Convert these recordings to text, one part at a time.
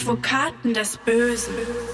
Advokaten des Bösen.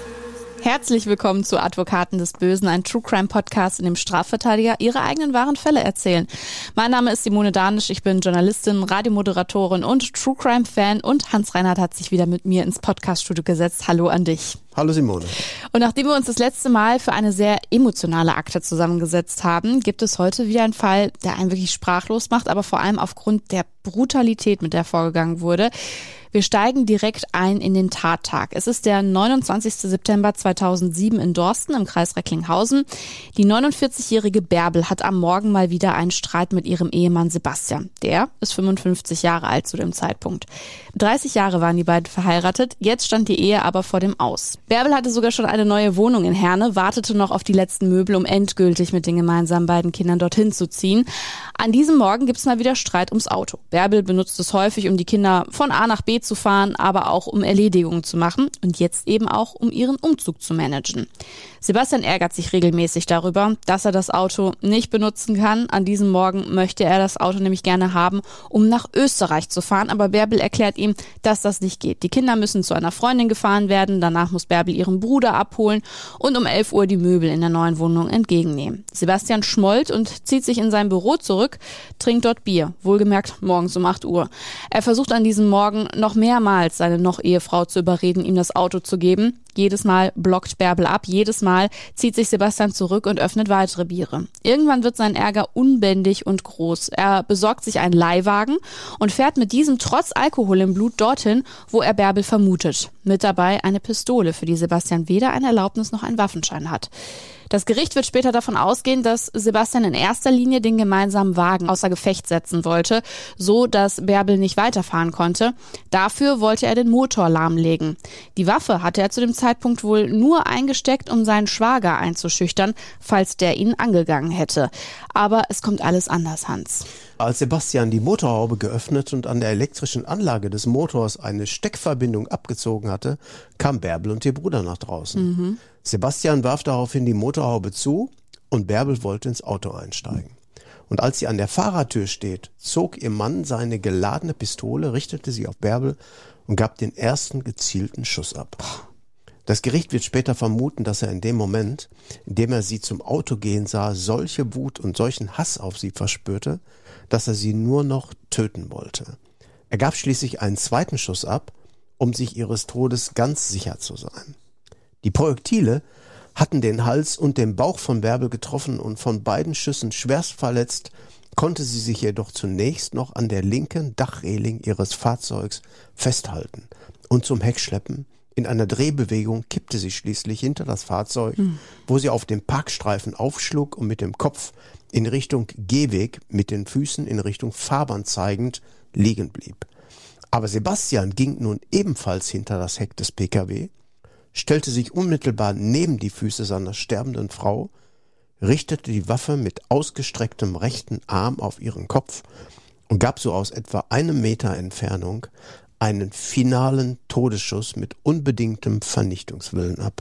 Herzlich willkommen zu Advokaten des Bösen, ein True-Crime-Podcast, in dem Strafverteidiger ihre eigenen wahren Fälle erzählen. Mein Name ist Simone Danisch, ich bin Journalistin, Radiomoderatorin und True-Crime-Fan und Hans Reinhardt hat sich wieder mit mir ins Podcast-Studio gesetzt. Hallo an dich. Hallo Simone. Und nachdem wir uns das letzte Mal für eine sehr emotionale Akte zusammengesetzt haben, gibt es heute wieder einen Fall, der einen wirklich sprachlos macht, aber vor allem aufgrund der Brutalität, mit der vorgegangen wurde. Wir steigen direkt ein in den Tattag. Es ist der 29. September 2007 in Dorsten im Kreis Recklinghausen. Die 49-jährige Bärbel hat am Morgen mal wieder einen Streit mit ihrem Ehemann Sebastian. Der ist 55 Jahre alt zu dem Zeitpunkt. 30 Jahre waren die beiden verheiratet, jetzt stand die Ehe aber vor dem Aus. Bärbel hatte sogar schon eine neue Wohnung in Herne, wartete noch auf die letzten Möbel, um endgültig mit den gemeinsamen beiden Kindern dorthin zu ziehen. An diesem Morgen gibt es mal wieder Streit ums Auto. Bärbel benutzt es häufig, um die Kinder von A nach B zu fahren, aber auch um Erledigungen zu machen und jetzt eben auch, um ihren Umzug zu managen. Sebastian ärgert sich regelmäßig darüber, dass er das Auto nicht benutzen kann. An diesem Morgen möchte er das Auto nämlich gerne haben, um nach Österreich zu fahren, aber Bärbel erklärt ihm, dass das nicht geht. Die Kinder müssen zu einer Freundin gefahren werden, danach muss Bärbel ihren Bruder abholen und um 11 Uhr die Möbel in der neuen Wohnung entgegennehmen. Sebastian schmollt und zieht sich in sein Büro zurück, trinkt dort Bier, wohlgemerkt morgens um 8 Uhr. Er versucht an diesem Morgen noch mehrmals seine Noch-Ehefrau zu überreden, ihm das Auto zu geben. Jedes Mal blockt Bärbel ab, jedes Mal zieht sich Sebastian zurück und öffnet weitere Biere. Irgendwann wird sein Ärger unbändig und groß. Er besorgt sich einen Leihwagen und fährt mit diesem trotz Alkohol im Blut dorthin, wo er Bärbel vermutet. Mit dabei eine Pistole, für die Sebastian weder eine Erlaubnis noch einen Waffenschein hat. Das Gericht wird später davon ausgehen, dass Sebastian in erster Linie den gemeinsamen Wagen außer Gefecht setzen wollte, so dass Bärbel nicht weiterfahren konnte. Dafür wollte er den Motor lahmlegen. Die Waffe hatte er zu dem Zeitpunkt wohl nur eingesteckt, um seinen Schwager einzuschüchtern, falls der ihn angegangen hätte. Aber es kommt alles anders, Hans. Als Sebastian die Motorhaube geöffnet und an der elektrischen Anlage des Motors eine Steckverbindung abgezogen hatte, kam Bärbel und ihr Bruder nach draußen. Sebastian warf daraufhin die Motorhaube zu und Bärbel wollte ins Auto einsteigen. Und als sie an der Fahrertür steht, zog ihr Mann seine geladene Pistole, richtete sie auf Bärbel und gab den ersten gezielten Schuss ab. Das Gericht wird später vermuten, dass er in dem Moment, in dem er sie zum Auto gehen sah, solche Wut und solchen Hass auf sie verspürte, dass er sie nur noch töten wollte. Er gab schließlich einen zweiten Schuss ab, um sich ihres Todes ganz sicher zu sein. Die Projektile hatten den Hals und den Bauch von Bärbel getroffen und von beiden Schüssen schwerst verletzt, konnte sie sich jedoch zunächst noch an der linken Dachreling ihres Fahrzeugs festhalten und zum Heck schleppen. In einer Drehbewegung kippte sie schließlich hinter das Fahrzeug, wo sie auf dem Parkstreifen aufschlug und mit dem Kopf in Richtung Gehweg, mit den Füßen in Richtung Fahrbahn zeigend, liegen blieb. Aber Sebastian ging nun ebenfalls hinter das Heck des Pkw, stellte sich unmittelbar neben die Füße seiner sterbenden Frau, richtete die Waffe mit ausgestrecktem rechten Arm auf ihren Kopf und gab so aus etwa 1 Meter Entfernung einen finalen Todesschuss mit unbedingtem Vernichtungswillen ab.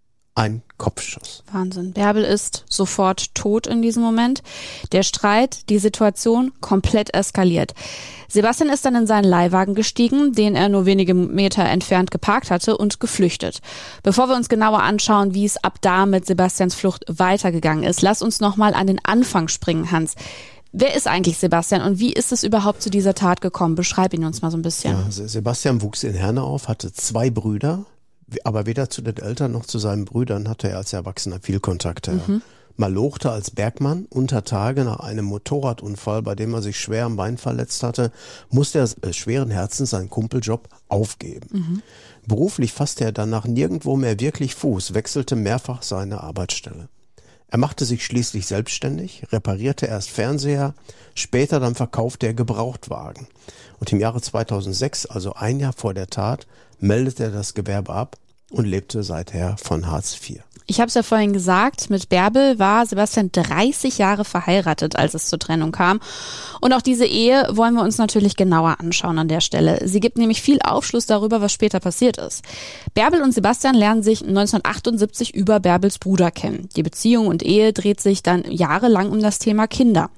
Ein Kopfschuss. Wahnsinn. Bärbel ist sofort tot in diesem Moment. Der Streit, die Situation komplett eskaliert. Sebastian ist dann in seinen Leihwagen gestiegen, den er nur wenige Meter entfernt geparkt hatte, und geflüchtet. Bevor wir uns genauer anschauen, wie es ab da mit Sebastians Flucht weitergegangen ist, lass uns nochmal an den Anfang springen, Hans. Wer ist eigentlich Sebastian und wie ist es überhaupt zu dieser Tat gekommen? Beschreib ihn uns mal so ein bisschen. Ja, Sebastian wuchs in Herne auf, hatte 2 Brüder, aber weder zu den Eltern noch zu seinen Brüdern hatte er als Erwachsener viel Kontakte. Malochte als Bergmann. Unter Tage nach einem Motorradunfall, bei dem er sich schwer am Bein verletzt hatte, musste er schweren Herzens seinen Kumpeljob aufgeben. Beruflich fasste er danach nirgendwo mehr wirklich Fuß, wechselte mehrfach seine Arbeitsstelle. Er machte sich schließlich selbstständig, reparierte erst Fernseher, später dann verkaufte er Gebrauchtwagen. Und im Jahre 2006, also ein Jahr vor der Tat, meldete er das Gewerbe ab und lebte seither von Hartz IV. Ich habe es ja vorhin gesagt, mit Bärbel war Sebastian 30 Jahre verheiratet, als es zur Trennung kam. Und auch diese Ehe wollen wir uns natürlich genauer anschauen an der Stelle. Sie gibt nämlich viel Aufschluss darüber, was später passiert ist. Bärbel und Sebastian lernen sich 1978 über Bärbels Bruder kennen. Die Beziehung und Ehe dreht sich dann jahrelang um das Thema Kinder.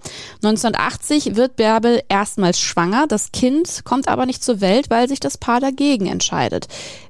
1980 wird Bärbel erstmals schwanger. Das Kind kommt aber nicht zur Welt, weil sich das Paar dagegen entscheidet.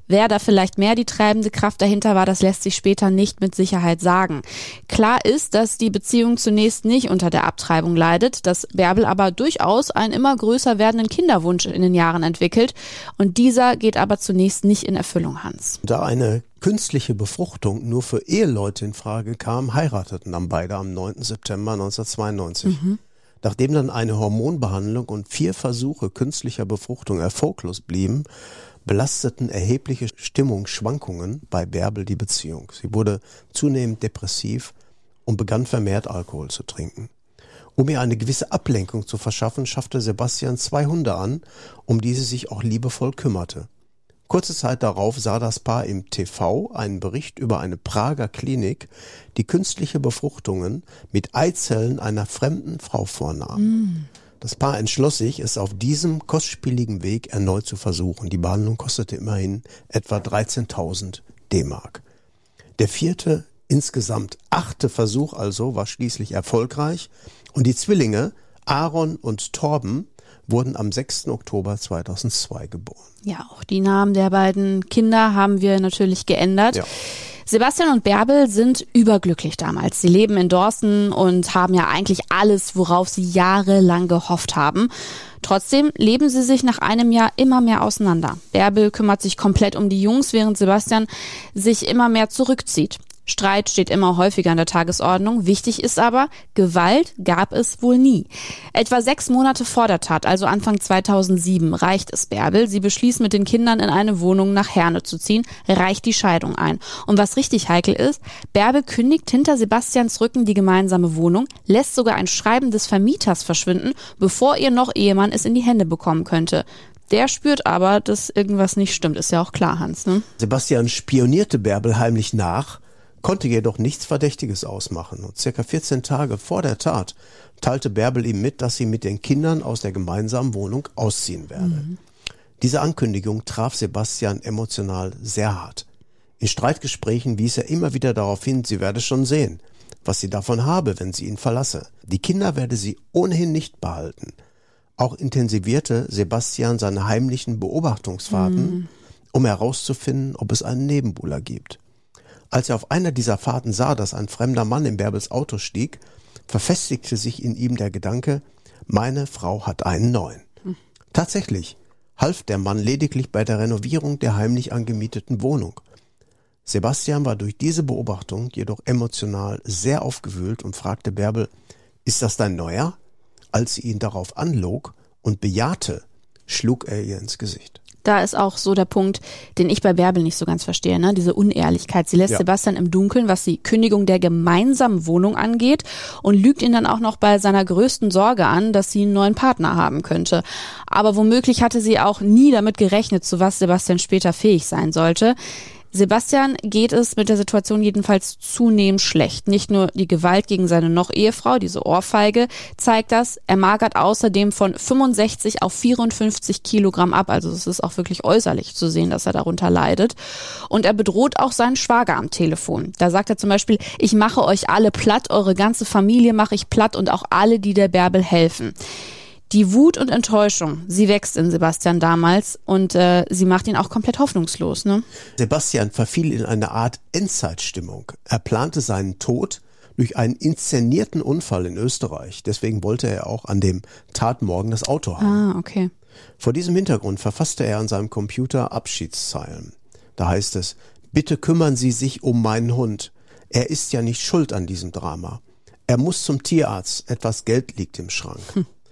Wer da vielleicht mehr die treibende Kraft dahinter war, das lässt sich später nicht mit Sicherheit sagen. Klar ist, dass die Beziehung zunächst nicht unter der Abtreibung leidet, dass Bärbel aber durchaus einen immer größer werdenden Kinderwunsch in den Jahren entwickelt. Und dieser geht aber zunächst nicht in Erfüllung, Hans. Da eine künstliche Befruchtung nur für Eheleute in Frage kam, heirateten dann beide am 9. September 1992. Nachdem dann eine Hormonbehandlung und 4 Versuche künstlicher Befruchtung erfolglos blieben, belasteten erhebliche Stimmungsschwankungen bei Bärbel die Beziehung. Sie wurde zunehmend depressiv und begann vermehrt Alkohol zu trinken. Um ihr eine gewisse Ablenkung zu verschaffen, schaffte Sebastian 2 Hunde an, um die sie sich auch liebevoll kümmerte. Kurze Zeit darauf sah das Paar im TV einen Bericht über eine Prager Klinik, die künstliche Befruchtungen mit Eizellen einer fremden Frau vornahm. Das Paar entschloss sich, es auf diesem kostspieligen Weg erneut zu versuchen. Die Behandlung kostete immerhin etwa 13.000 D-Mark. Der 4., insgesamt 8. Versuch also war schließlich erfolgreich und die Zwillinge Aaron und Torben wurden am 6. Oktober 2002 geboren. Ja, auch die Namen der beiden Kinder haben wir natürlich geändert. Ja. Sebastian und Bärbel sind überglücklich damals. Sie leben in Dorsten und haben ja eigentlich alles, worauf sie jahrelang gehofft haben. Trotzdem leben sie sich nach einem Jahr immer mehr auseinander. Bärbel kümmert sich komplett um die Jungs, während Sebastian sich immer mehr zurückzieht. Streit steht immer häufiger an der Tagesordnung. Wichtig ist aber, Gewalt gab es wohl nie. Etwa 6 Monate vor der Tat, also Anfang 2007, reicht es Bärbel. Sie beschließt, mit den Kindern in eine Wohnung nach Herne zu ziehen, reicht die Scheidung ein. Und was richtig heikel ist, Bärbel kündigt hinter Sebastians Rücken die gemeinsame Wohnung, lässt sogar ein Schreiben des Vermieters verschwinden, bevor ihr noch Ehemann es in die Hände bekommen könnte. Der spürt aber, dass irgendwas nicht stimmt. Ist ja auch klar, Hans, ne? Sebastian spionierte Bärbel heimlich nach, konnte jedoch nichts Verdächtiges ausmachen. Und circa 14 Tage vor der Tat teilte Bärbel ihm mit, dass sie mit den Kindern aus der gemeinsamen Wohnung ausziehen werde. Diese Ankündigung traf Sebastian emotional sehr hart. In Streitgesprächen wies er immer wieder darauf hin, sie werde schon sehen, was sie davon habe, wenn sie ihn verlasse. Die Kinder werde sie ohnehin nicht behalten. Auch intensivierte Sebastian seine heimlichen Beobachtungsfahrten, um herauszufinden, ob es einen Nebenbuhler gibt. Als er auf einer dieser Fahrten sah, dass ein fremder Mann in Bärbels Auto stieg, verfestigte sich in ihm der Gedanke, meine Frau hat einen neuen. Tatsächlich half der Mann lediglich bei der Renovierung der heimlich angemieteten Wohnung. Sebastian war durch diese Beobachtung jedoch emotional sehr aufgewühlt und fragte Bärbel, ist das dein Neuer? Als sie ihn darauf anlog und bejahte, schlug er ihr ins Gesicht. Da ist auch so der Punkt, den ich bei Bärbel nicht so ganz verstehe, ne? Diese Unehrlichkeit. Sie lässt Sebastian im Dunkeln, was die Kündigung der gemeinsamen Wohnung angeht, und lügt ihn dann auch noch bei seiner größten Sorge an, dass sie einen neuen Partner haben könnte. Aber womöglich hatte sie auch nie damit gerechnet, zu was Sebastian später fähig sein sollte. Sebastian geht es mit der Situation jedenfalls zunehmend schlecht. Nicht nur die Gewalt gegen seine Noch-Ehefrau, diese Ohrfeige, zeigt das. Er magert außerdem von 65 auf 54 Kilogramm ab. Also es ist auch wirklich äußerlich zu sehen, dass er darunter leidet. Und er bedroht auch seinen Schwager am Telefon. Da sagt er zum Beispiel, ich mache euch alle platt, eure ganze Familie mache ich platt und auch alle, die der Bärbel helfen. Die Wut und Enttäuschung, sie wächst in Sebastian damals und sie macht ihn auch komplett hoffnungslos, ne? Sebastian verfiel in eine Art Endzeitstimmung. Er plante seinen Tod durch einen inszenierten Unfall in Österreich. Deswegen wollte er auch an dem Tatmorgen das Auto haben. Okay. Vor diesem Hintergrund verfasste er an seinem Computer Abschiedszeilen. Da heißt es, bitte kümmern Sie sich um meinen Hund. Er ist ja nicht schuld an diesem Drama. Er muss zum Tierarzt. Etwas Geld liegt im Schrank.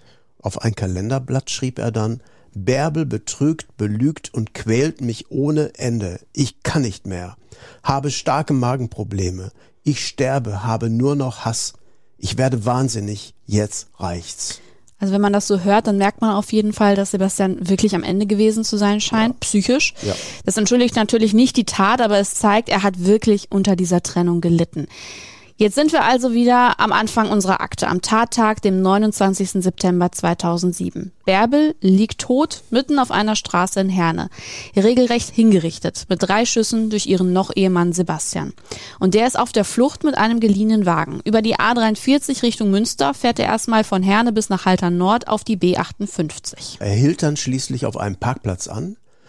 Auf ein Kalenderblatt schrieb er dann, Bärbel betrügt, belügt und quält mich ohne Ende. Ich kann nicht mehr. Habe starke Magenprobleme. Ich sterbe, habe nur noch Hass. Ich werde wahnsinnig. Jetzt reicht's. Also wenn man das so hört, dann merkt man auf jeden Fall, dass Sebastian wirklich am Ende gewesen zu sein scheint, psychisch. Ja. Das entschuldigt natürlich nicht die Tat, aber es zeigt, er hat wirklich unter dieser Trennung gelitten. Jetzt sind wir also wieder am Anfang unserer Akte, am Tattag, dem 29. September 2007. Bärbel liegt tot mitten auf einer Straße in Herne, regelrecht hingerichtet, mit 3 Schüssen durch ihren Noch-Ehemann Sebastian. Und der ist auf der Flucht mit einem geliehenen Wagen. Über die A43 Richtung Münster fährt er erstmal von Herne bis nach Haltern Nord auf die B58. Er hielt dann schließlich auf einem Parkplatz an,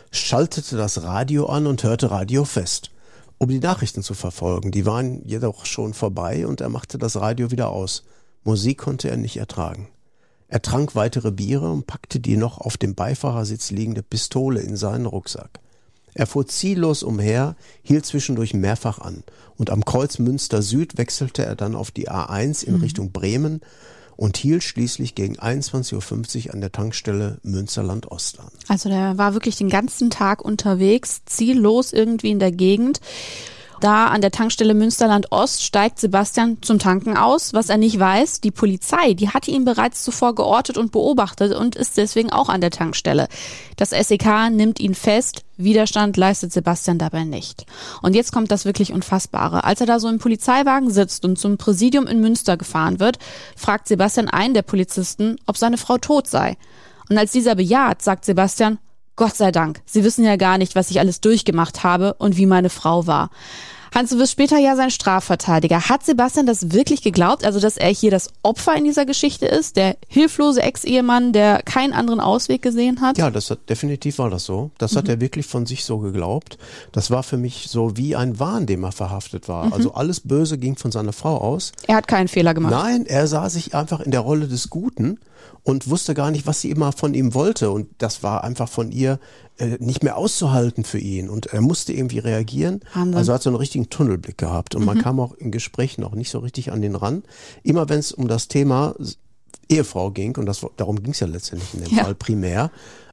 schaltete das Radio an und hörte Radio Fest, um die Nachrichten zu verfolgen. Die waren jedoch schon vorbei und er machte das Radio wieder aus. Musik konnte er nicht ertragen. Er trank weitere Biere und packte die noch auf dem Beifahrersitz liegende Pistole in seinen Rucksack. Er fuhr ziellos umher, hielt zwischendurch mehrfach an und am Kreuz Münster Süd wechselte er dann auf die A1 in Richtung Bremen und hielt schließlich gegen 21.50 Uhr an der Tankstelle Münsterland Ost an. Also der war wirklich den ganzen Tag unterwegs, ziellos irgendwie in der Gegend. Da an der Tankstelle Münsterland Ost steigt Sebastian zum Tanken aus. Was er nicht weiß, die Polizei, die hatte ihn bereits zuvor geortet und beobachtet und ist deswegen auch an der Tankstelle. Das SEK nimmt ihn fest, Widerstand leistet Sebastian dabei nicht. Und jetzt kommt das wirklich Unfassbare. Als er da so im Polizeiwagen sitzt und zum Präsidium in Münster gefahren wird, fragt Sebastian einen der Polizisten, ob seine Frau tot sei. Und als dieser bejaht, sagt Sebastian, Gott sei Dank, Sie wissen ja gar nicht, was ich alles durchgemacht habe und wie meine Frau war. Hans, du wirst später ja sein Strafverteidiger. Hat Sebastian das wirklich geglaubt, also dass er hier das Opfer in dieser Geschichte ist, der hilflose Ex-Ehemann, der keinen anderen Ausweg gesehen hat? Ja, definitiv war das so. Das hat er wirklich von sich so geglaubt. Das war für mich so wie ein Wahn, dem er verhaftet war. Also alles Böse ging von seiner Frau aus. Er hat keinen Fehler gemacht. Nein, er sah sich einfach in der Rolle des Guten und wusste gar nicht, was sie immer von ihm wollte. Und das war einfach von ihr nicht mehr auszuhalten für ihn. Und er musste irgendwie reagieren. Wahnsinn. Also hat so einen richtigen Tunnelblick gehabt. Und man kam auch in Gesprächen auch nicht so richtig an den ran. Immer wenn es um das Thema Ehefrau ging, und darum ging es ja letztendlich in dem Fall primär,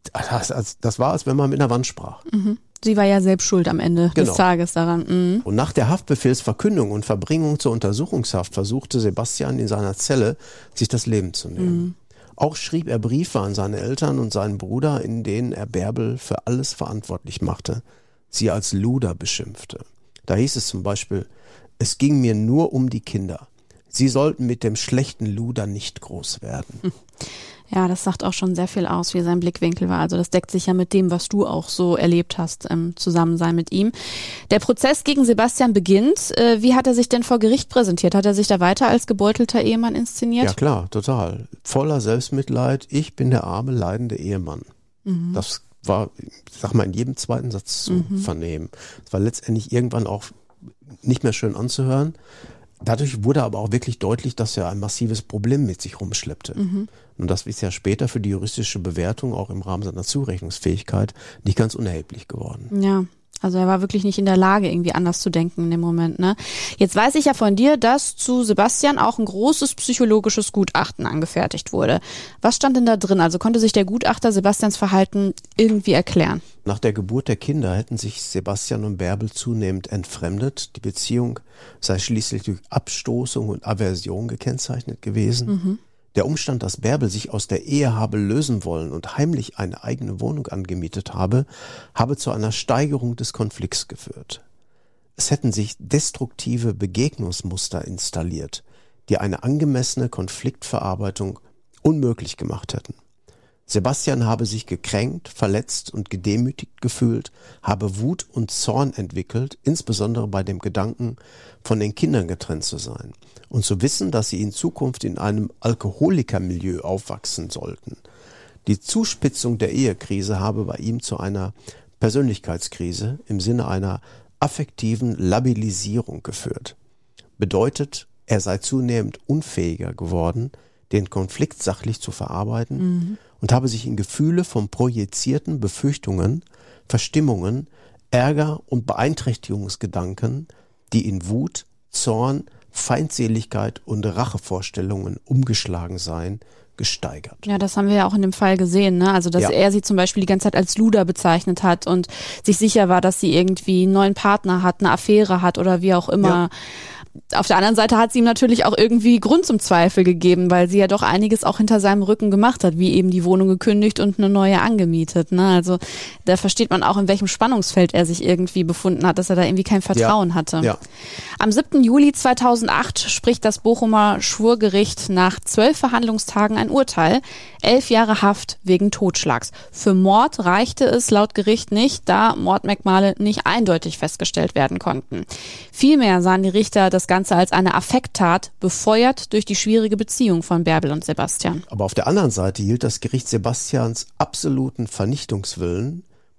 das war, als wenn man mit einer Wand sprach. Sie war ja selbst schuld am Ende des Tages daran. Und nach der Haftbefehlsverkündung und Verbringung zur Untersuchungshaft versuchte Sebastian in seiner Zelle, sich das Leben zu nehmen. Auch schrieb er Briefe an seine Eltern und seinen Bruder, in denen er Bärbel für alles verantwortlich machte, sie als Luder beschimpfte. Da hieß es zum Beispiel, es ging mir nur um die Kinder. Sie sollten mit dem schlechten Luder nicht groß werden. Ja, das sagt auch schon sehr viel aus, wie sein Blickwinkel war. Also das deckt sich ja mit dem, was du auch so erlebt hast im Zusammensein mit ihm. Der Prozess gegen Sebastian beginnt. Wie hat er sich denn vor Gericht präsentiert? Hat er sich da weiter als gebeutelter Ehemann inszeniert? Ja klar, total. Voller Selbstmitleid. Ich bin der arme, leidende Ehemann. Das war, ich sag mal, in jedem zweiten Satz zu vernehmen. Es war letztendlich irgendwann auch nicht mehr schön anzuhören. Dadurch wurde aber auch wirklich deutlich, dass er ein massives Problem mit sich rumschleppte. Und das ist ja später für die juristische Bewertung auch im Rahmen seiner Zurechnungsfähigkeit nicht ganz unerheblich geworden. Ja, also er war wirklich nicht in der Lage, irgendwie anders zu denken in dem Moment, ne? Jetzt weiß ich ja von dir, dass zu Sebastian auch ein großes psychologisches Gutachten angefertigt wurde. Was stand denn da drin? Also konnte sich der Gutachter Sebastians Verhalten irgendwie erklären? Nach der Geburt der Kinder hätten sich Sebastian und Bärbel zunehmend entfremdet. Die Beziehung sei schließlich durch Abstoßung und Aversion gekennzeichnet gewesen. Der Umstand, dass Bärbel sich aus der Ehe habe lösen wollen und heimlich eine eigene Wohnung angemietet habe zu einer Steigerung des Konflikts geführt. Es hätten sich destruktive Begegnungsmuster installiert, die eine angemessene Konfliktverarbeitung unmöglich gemacht hätten. Sebastian habe sich gekränkt, verletzt und gedemütigt gefühlt, habe Wut und Zorn entwickelt, insbesondere bei dem Gedanken, von den Kindern getrennt zu sein und zu wissen, dass sie in Zukunft in einem Alkoholikermilieu aufwachsen sollten. Die Zuspitzung der Ehekrise habe bei ihm zu einer Persönlichkeitskrise im Sinne einer affektiven Labilisierung geführt. Bedeutet, er sei zunehmend unfähiger geworden, den Konflikt sachlich zu verarbeiten und habe sich in Gefühle von projizierten Befürchtungen, Verstimmungen, Ärger und Beeinträchtigungsgedanken, die in Wut, Zorn, Feindseligkeit und Rachevorstellungen umgeschlagen seien, gesteigert. Ja, das haben wir ja auch in dem Fall gesehen, ne? Also, dass er sie zum Beispiel die ganze Zeit als Luder bezeichnet hat und sich sicher war, dass sie irgendwie einen neuen Partner hat, eine Affäre hat oder wie auch immer. Ja. Auf der anderen Seite hat sie ihm natürlich auch irgendwie Grund zum Zweifel gegeben, weil sie ja doch einiges auch hinter seinem Rücken gemacht hat, wie eben die Wohnung gekündigt und eine neue angemietet, ne? Also da versteht man auch, in welchem Spannungsfeld er sich irgendwie befunden hat, dass er da irgendwie kein Vertrauen hatte. Ja. Am 7. Juli 2008 spricht das Bochumer Schwurgericht nach 12 Verhandlungstagen ein Urteil. 11 Jahre Haft wegen Totschlags. Für Mord reichte es laut Gericht nicht, da Mordmerkmale nicht eindeutig festgestellt werden konnten. Vielmehr sahen die Richter das Ganze als eine Affekttat, befeuert durch die schwierige Beziehung von Bärbel und Sebastian. Aber auf der anderen Seite hielt das Gericht Sebastians absoluten Vernichtungswillen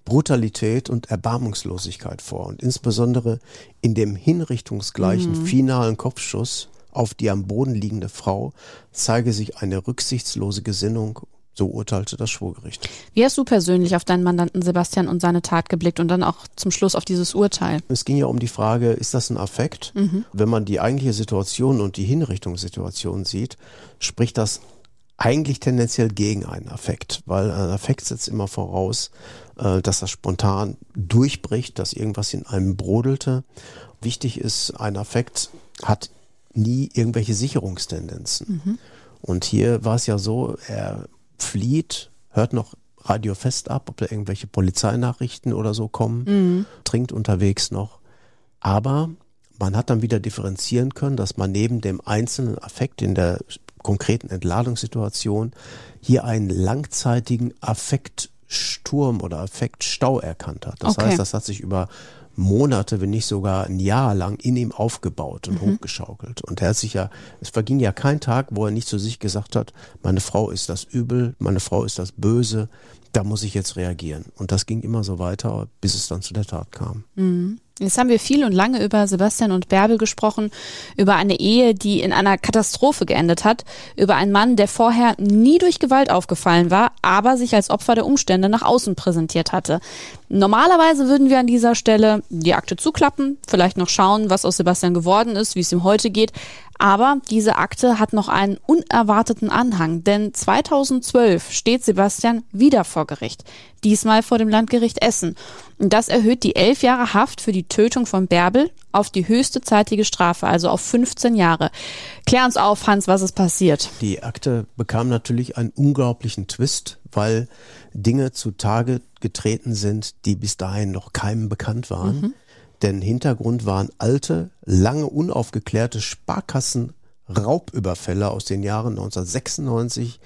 Brutalität und Erbarmungslosigkeit vor. Und insbesondere in dem hinrichtungsgleichen finalen Kopfschuss auf die am Boden liegende Frau zeige sich eine rücksichtslose Gesinnung. So urteilte das Schwurgericht. Wie hast du persönlich auf deinen Mandanten Sebastian und seine Tat geblickt und dann auch zum Schluss auf dieses Urteil? Es ging ja um die Frage, ist das ein Affekt? Wenn man die eigentliche Situation und die Hinrichtungssituation sieht, spricht das eigentlich tendenziell gegen einen Affekt, weil ein Affekt setzt immer voraus, dass das spontan durchbricht, dass irgendwas in einem brodelte. Wichtig ist, ein Affekt hat nie irgendwelche Sicherungstendenzen. Und hier war es ja so, er flieht, hört noch Radio Fest ab, ob da irgendwelche Polizeinachrichten oder so kommen, trinkt unterwegs noch. Aber man hat dann wieder differenzieren können, dass man neben dem einzelnen Affekt in der konkreten Entladungssituation hier einen langzeitigen Affektsturm oder Affektstau erkannt hat. Das heißt, das hat sich über Monate, wenn nicht sogar ein Jahr lang in ihm aufgebaut und hochgeschaukelt. Und er hat sich ja, es verging ja kein Tag, wo er nicht zu sich gesagt hat, meine Frau ist das Übel, meine Frau ist das Böse, da muss ich jetzt reagieren. Und das ging immer so weiter, bis es dann zu der Tat kam. Jetzt haben wir viel und lange über Sebastian und Bärbel gesprochen, über eine Ehe, die in einer Katastrophe geendet hat, über einen Mann, der vorher nie durch Gewalt aufgefallen war, aber sich als Opfer der Umstände nach außen präsentiert hatte. Normalerweise würden wir an dieser Stelle die Akte zuklappen, vielleicht noch schauen, was aus Sebastian geworden ist, wie es ihm heute geht. Aber diese Akte hat noch einen unerwarteten Anhang, denn 2012 steht Sebastian wieder vor Gericht, diesmal vor dem Landgericht Essen. Und das erhöht die 11 Jahre Haft für die Tötung von Bärbel auf die höchste zeitige Strafe, also auf 15 Jahre. Klär uns auf, Hans, was ist passiert? Die Akte bekam natürlich einen unglaublichen Twist, weil Dinge zutage getreten sind, die bis dahin noch keinem bekannt waren. Denn Hintergrund waren alte, lange unaufgeklärte Sparkassen-Raubüberfälle aus den Jahren 1996,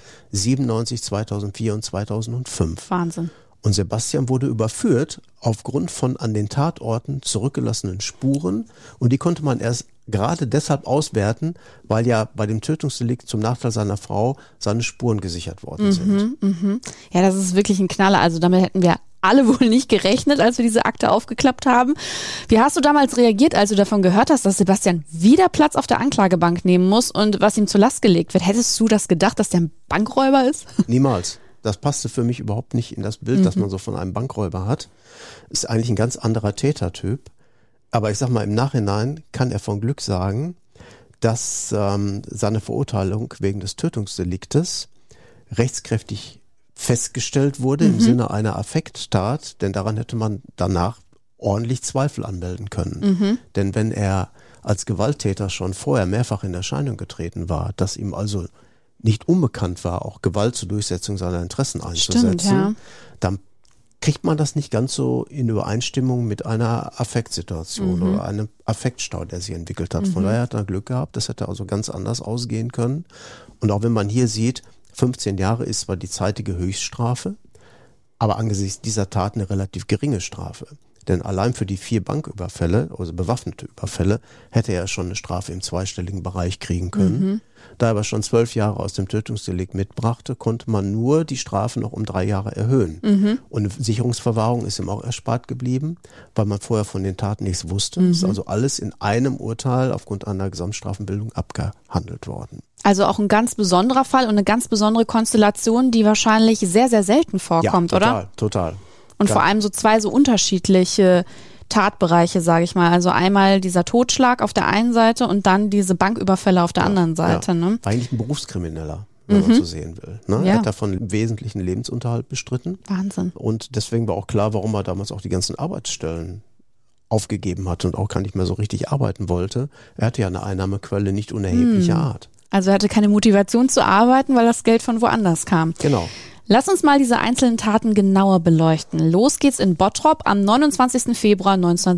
97, 2004 und 2005. Wahnsinn. Und Sebastian wurde überführt aufgrund von an den Tatorten zurückgelassenen Spuren. Und die konnte man erst gerade deshalb auswerten, weil ja bei dem Tötungsdelikt zum Nachteil seiner Frau seine Spuren gesichert worden sind. Ja, das ist wirklich ein Knaller. Also damit hätten wir alle wohl nicht gerechnet, als wir diese Akte aufgeklappt haben. Wie hast du damals reagiert, als du davon gehört hast, dass Sebastian wieder Platz auf der Anklagebank nehmen muss und was ihm zur Last gelegt wird? Hättest du das gedacht, dass der ein Bankräuber ist? Niemals. Das passte für mich überhaupt nicht in das Bild, das man so von einem Bankräuber hat. Ist eigentlich ein ganz anderer Tätertyp. Aber ich sag mal, im Nachhinein kann er von Glück sagen, dass seine Verurteilung wegen des Tötungsdeliktes rechtskräftig festgestellt wurde im Sinne einer Affekttat, denn daran hätte man danach ordentlich Zweifel anmelden können. Denn wenn er als Gewalttäter schon vorher mehrfach in Erscheinung getreten war, dass ihm also nicht unbekannt war, auch Gewalt zur Durchsetzung seiner Interessen einzusetzen, dann kriegt man das nicht ganz so in Übereinstimmung mit einer Affektsituation oder einem Affektstau, der sich entwickelt hat. Von daher hat er Glück gehabt, das hätte also ganz anders ausgehen können. Und auch wenn man hier sieht, 15 Jahre ist zwar die zeitige Höchststrafe, aber angesichts dieser Tat eine relativ geringe Strafe. Denn allein für die 4 Banküberfälle, also bewaffnete Überfälle, hätte er schon eine Strafe im zweistelligen Bereich kriegen können. Da er aber schon 12 Jahre aus dem Tötungsdelikt mitbrachte, konnte man nur die Strafe noch um 3 Jahre erhöhen. Und Sicherungsverwahrung ist ihm auch erspart geblieben, weil man vorher von den Taten nichts wusste. Ist also alles in einem Urteil aufgrund einer Gesamtstrafenbildung abgehandelt worden. Also auch ein ganz besonderer Fall und eine ganz besondere Konstellation, die wahrscheinlich sehr, sehr selten vorkommt, ja, total, oder? Total. Und vor allem so 2 so unterschiedliche Tatbereiche, sage ich mal. Also einmal dieser Totschlag auf der einen Seite und dann diese Banküberfälle auf der anderen Seite. Ne? War eigentlich ein Berufskrimineller, wenn man so sehen will. Ne? Er hat davon einen wesentlichen Lebensunterhalt bestritten. Wahnsinn. Und deswegen war auch klar, warum er damals auch die ganzen Arbeitsstellen aufgegeben hat und auch gar nicht mehr so richtig arbeiten wollte. Er hatte ja eine Einnahmequelle nicht unerheblicher Art. Also er hatte keine Motivation zu arbeiten, weil das Geld von woanders kam. Genau. Lass uns mal diese einzelnen Taten genauer beleuchten. Los geht's in Bottrop am 29. Februar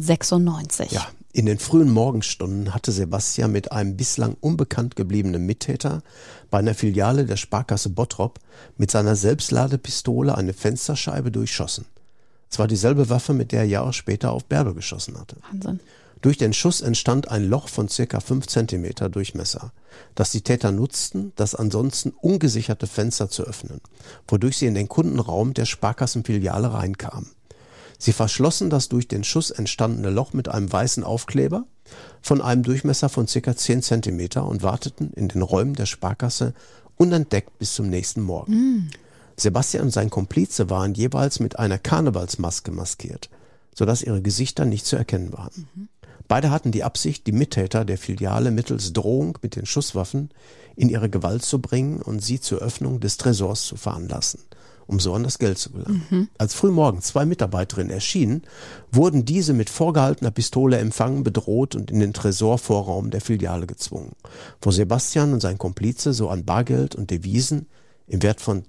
1996. Ja, in den frühen Morgenstunden hatte Sebastian mit einem bislang unbekannt gebliebenen Mittäter bei einer Filiale der Sparkasse Bottrop mit seiner Selbstladepistole eine Fensterscheibe durchschossen. Es war dieselbe Waffe, mit der er Jahre später auf Bärbel geschossen hatte. Wahnsinn. Durch den Schuss entstand ein Loch von ca. 5 Zentimeter Durchmesser, das die Täter nutzten, das ansonsten ungesicherte Fenster zu öffnen, wodurch sie in den Kundenraum der Sparkassenfiliale reinkamen. Sie verschlossen das durch den Schuss entstandene Loch mit einem weißen Aufkleber von einem Durchmesser von ca. 10 Zentimeter und warteten in den Räumen der Sparkasse unentdeckt bis zum nächsten Morgen. Sebastian und sein Komplize waren jeweils mit einer Karnevalsmaske maskiert, sodass ihre Gesichter nicht zu erkennen waren. Beide hatten die Absicht, die Mittäter der Filiale mittels Drohung mit den Schusswaffen in ihre Gewalt zu bringen und sie zur Öffnung des Tresors zu veranlassen, um so an das Geld zu gelangen. Als frühmorgens 2 Mitarbeiterinnen erschienen, wurden diese mit vorgehaltener Pistole empfangen, bedroht und in den Tresorvorraum der Filiale gezwungen, wo Sebastian und sein Komplize so an Bargeld und Devisen im Wert von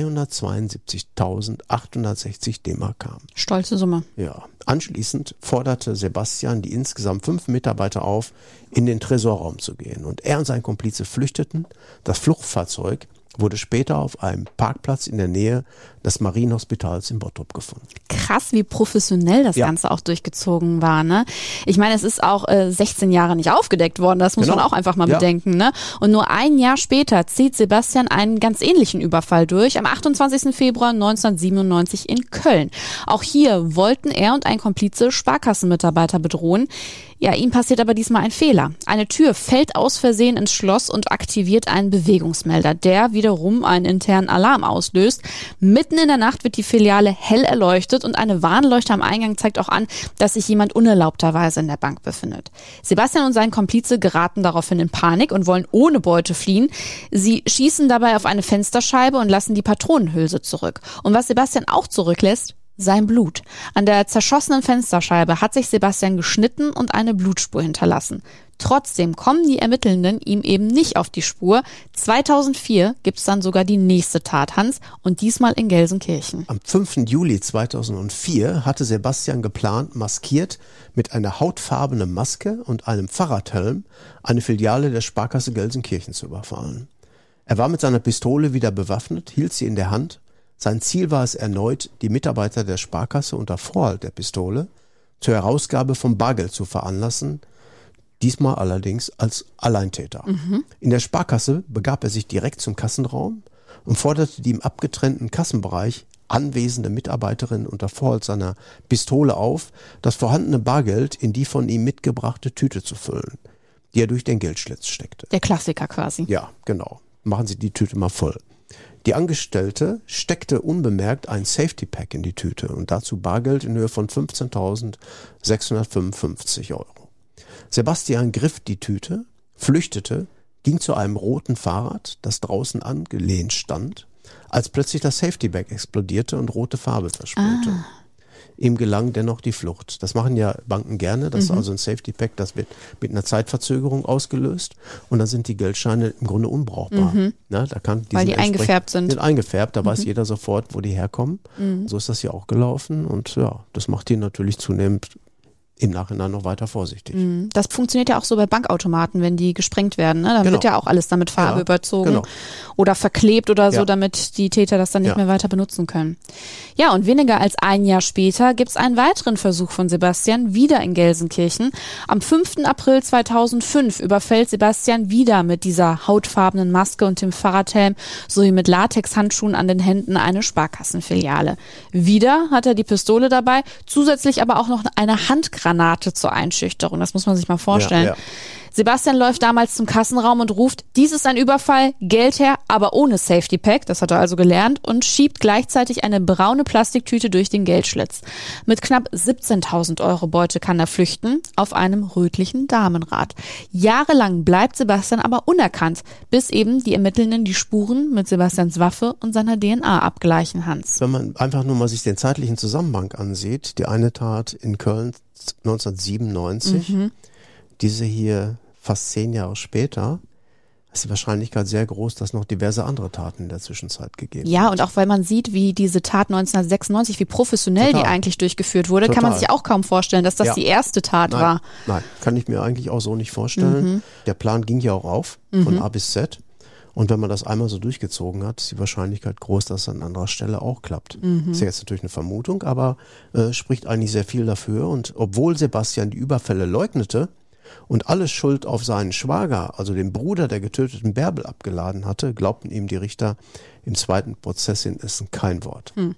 372.860 D-Mark kamen. Stolze Summe. Ja. Anschließend forderte Sebastian die insgesamt 5 Mitarbeiter auf, in den Tresorraum zu gehen. Und er und sein Komplize flüchteten. Das Fluchtfahrzeug wurde später auf einem Parkplatz in der Nähe des Marienhospitals in Bottrop gefunden. Krass, wie professionell das Ganze auch durchgezogen war, ne? Ich meine, es ist auch 16 Jahre nicht aufgedeckt worden, das muss man auch einfach mal bedenken, ne? Und nur ein Jahr später zieht Sebastian einen ganz ähnlichen Überfall durch, am 28. Februar 1997 in Köln. Auch hier wollten er und ein Komplize Sparkassenmitarbeiter bedrohen. Ja, ihm passiert aber diesmal ein Fehler. Eine Tür fällt aus Versehen ins Schloss und aktiviert einen Bewegungsmelder, der wiederum einen internen Alarm auslöst. Mitten in der Nacht wird die Filiale hell erleuchtet und eine Warnleuchte am Eingang zeigt auch an, dass sich jemand unerlaubterweise in der Bank befindet. Sebastian und sein Komplize geraten daraufhin in Panik und wollen ohne Beute fliehen. Sie schießen dabei auf eine Fensterscheibe und lassen die Patronenhülse zurück. Und was Sebastian auch zurücklässt: sein Blut. An der zerschossenen Fensterscheibe hat sich Sebastian geschnitten und eine Blutspur hinterlassen. Trotzdem kommen die Ermittelnden ihm eben nicht auf die Spur. 2004 gibt's dann sogar die nächste Tat, Hans, und diesmal in Gelsenkirchen. Am 5. Juli 2004 hatte Sebastian geplant, maskiert mit einer hautfarbenen Maske und einem Fahrradhelm eine Filiale der Sparkasse Gelsenkirchen zu überfallen. Er war mit seiner Pistole wieder bewaffnet, hielt sie in der Hand. Sein Ziel war es erneut, die Mitarbeiter der Sparkasse unter Vorhalt der Pistole zur Herausgabe von Bargeld zu veranlassen, diesmal allerdings als Alleintäter. In der Sparkasse begab er sich direkt zum Kassenraum und forderte die im abgetrennten Kassenbereich anwesende Mitarbeiterin unter Vorhalt seiner Pistole auf, das vorhandene Bargeld in die von ihm mitgebrachte Tüte zu füllen, die er durch den Geldschlitz steckte. Der Klassiker quasi. Ja, genau. Machen Sie die Tüte mal voll. Die Angestellte steckte unbemerkt ein Safety Pack in die Tüte und dazu Bargeld in Höhe von 15.655 €. Sebastian griff die Tüte, flüchtete, ging zu einem roten Fahrrad, das draußen angelehnt stand, als plötzlich das Safety Bag explodierte und rote Farbe versprühte. Ihm gelang dennoch die Flucht. Das machen ja Banken gerne, das ist also ein Safety Pack, das wird mit einer Zeitverzögerung ausgelöst und dann sind die Geldscheine im Grunde unbrauchbar. Na, da kann weil die eingefärbt sind. Eingefärbt, da weiß jeder sofort, wo die herkommen. So ist das hier auch gelaufen und ja, das macht ihn natürlich zunehmend im Nachhinein noch weiter vorsichtig. Das funktioniert ja auch so bei Bankautomaten, wenn die gesprengt werden. Ne? Dann wird ja auch alles damit Farbe überzogen oder verklebt oder so, damit die Täter das dann nicht mehr weiter benutzen können. Ja, und weniger als ein Jahr später gibt's einen weiteren Versuch von Sebastian, wieder in Gelsenkirchen. Am 5. April 2005 überfällt Sebastian wieder mit dieser hautfarbenen Maske und dem Fahrradhelm sowie mit Latexhandschuhen an den Händen eine Sparkassenfiliale. Wieder hat er die Pistole dabei, zusätzlich aber auch noch eine Handgranate zur Einschüchterung. Das muss man sich mal vorstellen. Sebastian läuft damals zum Kassenraum und ruft: Dies ist ein Überfall, Geld her, aber ohne Safety Pack, das hat er also gelernt, und schiebt gleichzeitig eine braune Plastiktüte durch den Geldschlitz. Mit knapp 17.000 € Beute kann er flüchten, auf einem rötlichen Damenrad. Jahrelang bleibt Sebastian aber unerkannt, bis eben die Ermittelnden die Spuren mit Sebastians Waffe und seiner DNA abgleichen, Hans. Wenn man einfach nur mal sich den zeitlichen Zusammenhang ansieht, die eine Tat in Köln 1997, diese hier fast 10 Jahre später, ist die Wahrscheinlichkeit sehr groß, dass noch diverse andere Taten in der Zwischenzeit gegeben Ja, und auch weil man sieht, wie diese Tat 1996, wie professionell die eigentlich durchgeführt wurde, kann man sich auch kaum vorstellen, dass das die erste Tat war. Nein, kann ich mir eigentlich auch so nicht vorstellen. Der Plan ging ja auch auf, von A bis Z. Und wenn man das einmal so durchgezogen hat, ist die Wahrscheinlichkeit groß, dass es an anderer Stelle auch klappt. Ist ja jetzt natürlich eine Vermutung, aber spricht eigentlich sehr viel dafür. Und obwohl Sebastian die Überfälle leugnete und alle Schuld auf seinen Schwager, also den Bruder der getöteten Bärbel, abgeladen hatte, glaubten ihm die Richter im zweiten Prozess in Essen kein Wort.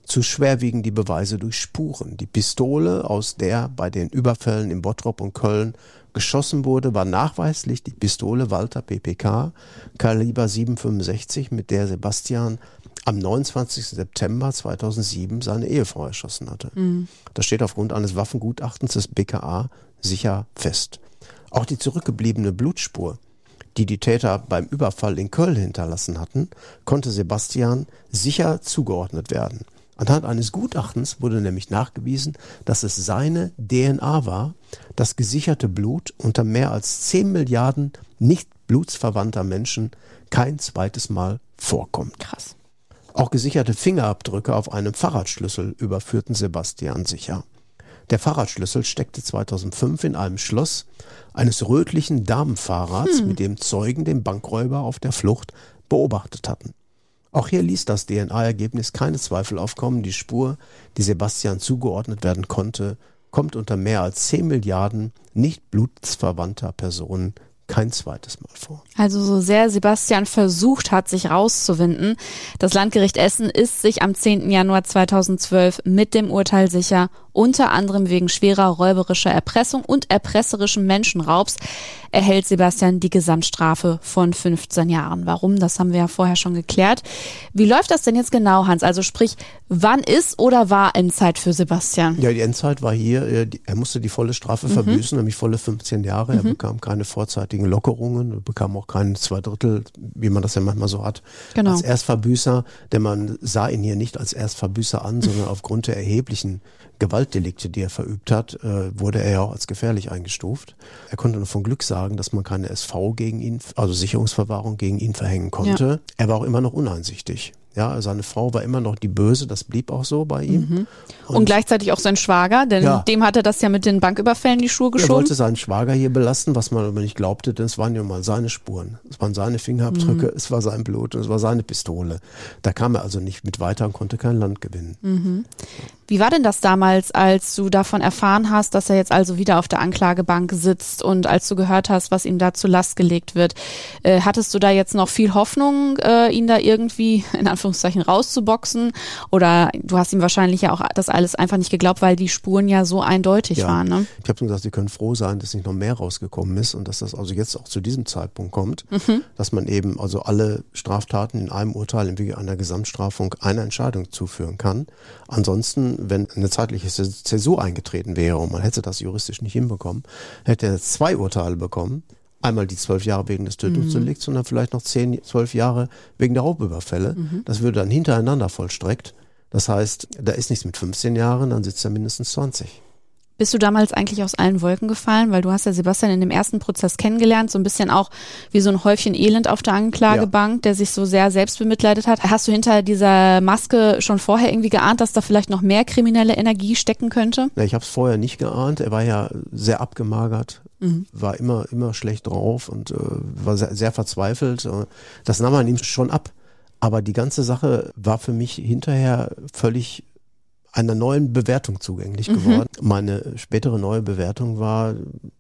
Zu schwer wiegen die Beweise durch Spuren. Die Pistole, aus der bei den Überfällen in Bottrop und Köln geschossen wurde, war nachweislich die Pistole Walther PPK, Kaliber 7,65, mit der Sebastian am 29. September 2007 seine Ehefrau erschossen hatte. Das steht aufgrund eines Waffengutachtens des BKA sicher fest. Auch die zurückgebliebene Blutspur, die die Täter beim Überfall in Köln hinterlassen hatten, konnte Sebastian sicher zugeordnet werden. Anhand eines Gutachtens wurde nämlich nachgewiesen, dass es seine DNA war, das gesicherte Blut unter mehr als 10 Milliarden nicht blutsverwandter Menschen kein zweites Mal vorkommt. Krass. Auch gesicherte Fingerabdrücke auf einem Fahrradschlüssel überführten Sebastian sicher. Der Fahrradschlüssel steckte 2005 in einem Schloss eines rötlichen Damenfahrrads, mit dem Zeugen den Bankräuber auf der Flucht beobachtet hatten. Auch hier ließ das DNA-Ergebnis keine Zweifel aufkommen. Die Spur, die Sebastian zugeordnet werden konnte, kommt unter mehr als 10 Milliarden nicht blutsverwandter Personen kein zweites Mal vor. Also so sehr Sebastian versucht hat, sich rauszuwinden, das Landgericht Essen ist sich am 10. Januar 2012 mit dem Urteil sicher, unter anderem wegen schwerer räuberischer Erpressung und erpresserischen Menschenraubs erhält Sebastian die Gesamtstrafe von 15 Jahren. Warum? Das haben wir ja vorher schon geklärt. Wie läuft das denn jetzt genau, Hans? Also sprich, wann ist oder war Endzeit für Sebastian? Ja, die Endzeit war hier, er musste die volle Strafe verbüßen, nämlich volle 15 Jahre. Er bekam keine vorzeitigen Lockerungen, bekam auch keine 2/3, wie man das ja manchmal so hat, als Erstverbüßer. Denn man sah ihn hier nicht als Erstverbüßer an, sondern aufgrund der erheblichen Gewaltdelikte, die er verübt hat, wurde er ja auch als gefährlich eingestuft. Er konnte nur von Glück sagen, dass man keine SV gegen ihn, also Sicherungsverwahrung gegen ihn verhängen konnte. Ja. Er war auch immer noch uneinsichtig. Ja, seine Frau war immer noch die Böse, das blieb auch so bei ihm. Und gleichzeitig auch sein Schwager, denn dem hat er das ja mit den Banküberfällen die Schuhe geschoben. Er wollte seinen Schwager hier belasten, was man aber nicht glaubte, denn es waren ja mal seine Spuren. Es waren seine Fingerabdrücke, es war sein Blut und es war seine Pistole. Da kam er also nicht mit weiter und konnte kein Land gewinnen. Wie war denn das damals, als du davon erfahren hast, dass er jetzt also wieder auf der Anklagebank sitzt und als du gehört hast, was ihm da zur Last gelegt wird? Hattest du da jetzt noch viel Hoffnung, ihn da irgendwie in Anführungszeichen rauszuboxen? Oder du hast ihm wahrscheinlich ja auch das alles einfach nicht geglaubt, weil die Spuren ja so eindeutig waren. Ne? Ich habe gesagt, sie können froh sein, dass nicht noch mehr rausgekommen ist und dass das also jetzt auch zu diesem Zeitpunkt kommt, dass man eben also alle Straftaten in einem Urteil im Wege einer Gesamtstrafung einer Entscheidung zuführen kann. Ansonsten, wenn eine zeitliche Zäsur eingetreten wäre und man hätte das juristisch nicht hinbekommen, hätte er 2 Urteile bekommen. Einmal die 12 Jahre wegen des Tötungsdelikts und dann vielleicht noch 10, 12 Jahre wegen der Raubüberfälle. Das würde dann hintereinander vollstreckt. Das heißt, da ist nichts mit 15 Jahren, dann sitzt er mindestens 20. Bist du damals eigentlich aus allen Wolken gefallen? Weil du hast ja Sebastian in dem ersten Prozess kennengelernt, so ein bisschen auch wie so ein Häufchen Elend auf der Anklagebank, der sich so sehr selbst bemitleidet hat. Hast du hinter dieser Maske schon vorher irgendwie geahnt, dass da vielleicht noch mehr kriminelle Energie stecken könnte? Ja, ich habe es vorher nicht geahnt. Er war ja sehr abgemagert, war immer schlecht drauf und war sehr, sehr verzweifelt. Das nahm man ihm schon ab. Aber die ganze Sache war für mich hinterher völlig einer neuen Bewertung zugänglich geworden. Meine spätere neue Bewertung war,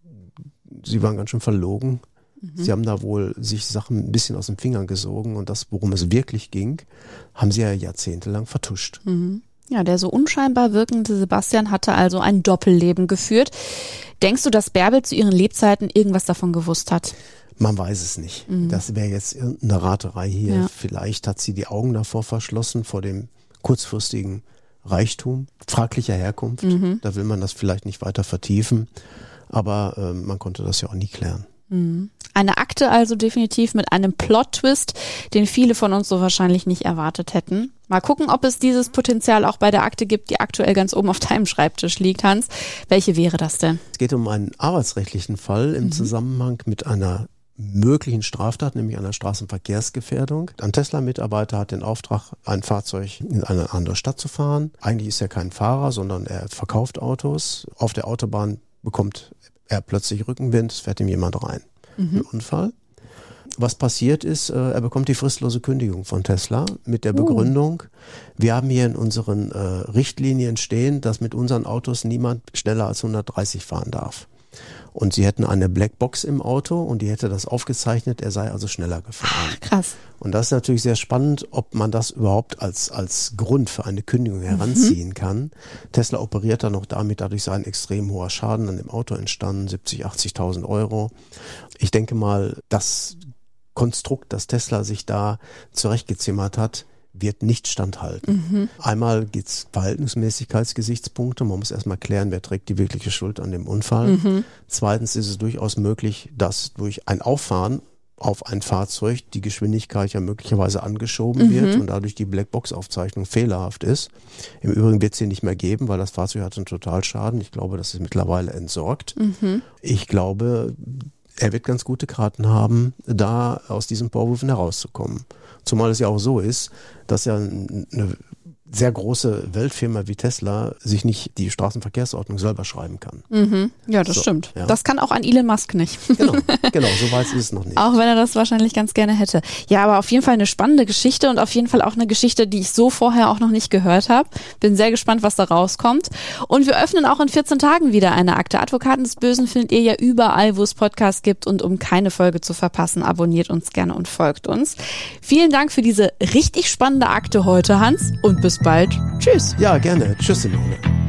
sie waren ganz schön verlogen. Sie haben da wohl sich Sachen ein bisschen aus den Fingern gesogen und das, worum es wirklich ging, haben sie ja jahrzehntelang vertuscht. Ja, der so unscheinbar wirkende Sebastian hatte also ein Doppelleben geführt. Denkst du, dass Bärbel zu ihren Lebzeiten irgendwas davon gewusst hat? Man weiß es nicht. Das wäre jetzt irgendeine Raterei hier. Ja. Vielleicht hat sie die Augen davor verschlossen, vor dem kurzfristigen Reichtum, fraglicher Herkunft. Da will man das vielleicht nicht weiter vertiefen, aber man konnte das ja auch nie klären. Eine Akte also definitiv mit einem Plot-Twist, den viele von uns so wahrscheinlich nicht erwartet hätten. Mal gucken, ob es dieses Potenzial auch bei der Akte gibt, die aktuell ganz oben auf deinem Schreibtisch liegt, Hans. Welche wäre das denn? Es geht um einen arbeitsrechtlichen Fall im Zusammenhang mit einer möglichen Straftat, nämlich einer Straßenverkehrsgefährdung. Ein Tesla-Mitarbeiter hat den Auftrag, ein Fahrzeug in eine andere Stadt zu fahren. Eigentlich ist er kein Fahrer, sondern er verkauft Autos. Auf der Autobahn bekommt er plötzlich Rückenwind, es fährt ihm jemand rein. Ein Unfall. Was passiert ist, er bekommt die fristlose Kündigung von Tesla mit der Begründung, wir haben hier in unseren Richtlinien stehen, dass mit unseren Autos niemand schneller als 130 fahren darf. Und sie hätten eine Blackbox im Auto und die hätte das aufgezeichnet, er sei also schneller gefahren. Krass. Und das ist natürlich sehr spannend, ob man das überhaupt als Grund für eine Kündigung heranziehen kann. Tesla operiert dann noch damit, dadurch sei ein extrem hoher Schaden an dem Auto entstanden, 70.000, 80.000 Euro. Ich denke mal, das Konstrukt, das Tesla sich da zurechtgezimmert hat, wird nicht standhalten. Einmal gibt es Verhältnismäßigkeitsgesichtspunkte. Man muss erstmal klären, wer trägt die wirkliche Schuld an dem Unfall. Zweitens ist es durchaus möglich, dass durch ein Auffahren auf ein Fahrzeug die Geschwindigkeit ja möglicherweise angeschoben wird und dadurch die Blackbox-Aufzeichnung fehlerhaft ist. Im Übrigen wird es sie nicht mehr geben, weil das Fahrzeug hat einen Totalschaden. Ich glaube, das ist mittlerweile entsorgt. Ich glaube, er wird ganz gute Karten haben, da aus diesen Vorwürfen herauszukommen. Zumal es ja auch so ist, dass ja eine sehr große Weltfirma wie Tesla sich nicht die Straßenverkehrsordnung selber schreiben kann. Ja, das stimmt. Ja. Das kann auch ein Elon Musk nicht. Genau, so weit ist es noch nicht. Auch wenn er das wahrscheinlich ganz gerne hätte. Ja, aber auf jeden Fall eine spannende Geschichte und auf jeden Fall auch eine Geschichte, die ich so vorher auch noch nicht gehört habe. Bin sehr gespannt, was da rauskommt. Und wir öffnen auch in 14 Tagen wieder eine Akte. Advokaten des Bösen findet ihr ja überall, wo es Podcasts gibt. Und um keine Folge zu verpassen, abonniert uns gerne und folgt uns. Vielen Dank für diese richtig spannende Akte heute, Hans. Und bis bald. Tschüss. Ja, gerne. Tschüss, Simone.